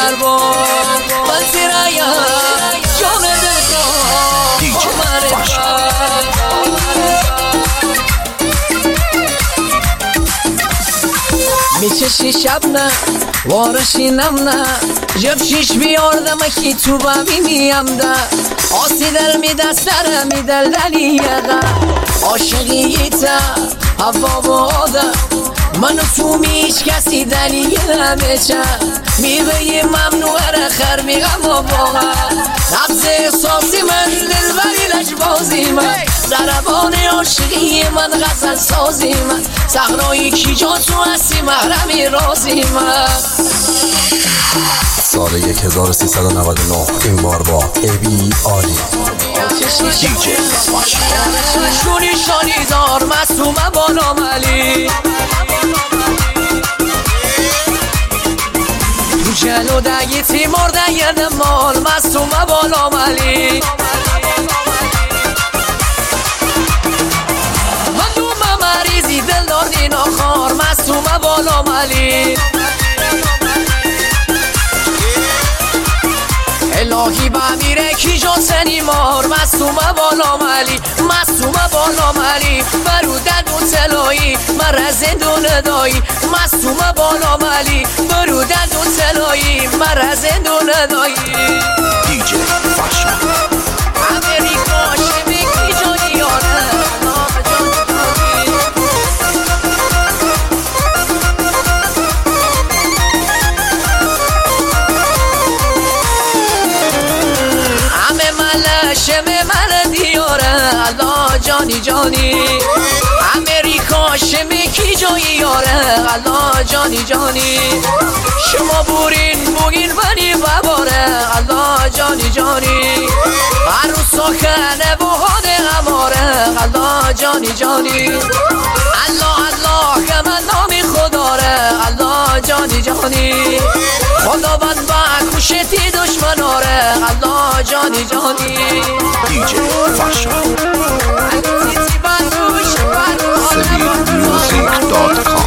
دربا من زیرایم جان دلخواه میچشی شب نه وارشی نم نه جب شیش بیاردم اکی تو ببینیم ده آسی دل می دستره می دل دلیقه عاشقی تا هوا باده من تو میش کسی دلیقه میچه میبهی ممنوعه رخر میغم و باقه نبز احساسی من دلبری لجبازی من ضربان عاشقی من غزل سازی من صحرایی کی جا تو هستی محرمی رازی من سال 1399 این بار با ابی عالی دیجی شونی شانی دار مصومه بالا ملی تو جلو دگی تیمار دگرد مال مصومه بالا ملی من دومه مریضی دل دار دینا خار مصومه بالا ملی الهی بمیره کی جا سنی مار مصومه بالا ملی مصومه بالا ملی برودد و تلایی مرز دونه دایی مصومه بالا ملی برودد و تلایی مرز دونه دایی دیجی فاشن امریکا شمی کی جا یاره شمه من دیاره الله جانی جانی امریکا شمه کی جایی یاره الله جانی جانی شما بوگین بنی بباره الله جانی جانی عروسا خنه و هانه غماره الله جانی جانی الله الله که من نامی خداره الله جانی جانی خدا بند با کشتی دشمناره الله جانی جانی دیجی فاشن SebeMusic.com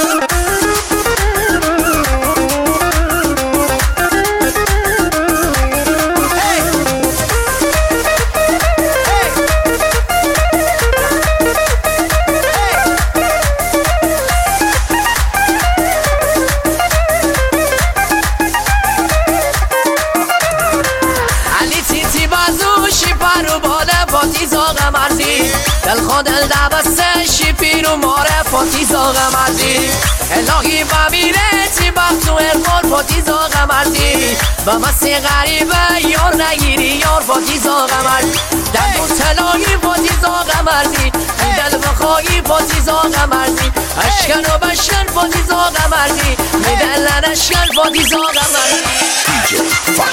دل خود دل دبسته شیپی رو ماره فاتی زاغ مردی الهی بمیره چی بخت و ارفان فاتی زاغ مردی به مسی غریبه یار نگیری یار فاتی زاغ مردی دل و تلایی فاتی زاغ مردی دل بخواهی فاتی زاغ مردی اشکن و بشکن فاتی زاغ مردی دل ندشکن فاتی زاغ مردی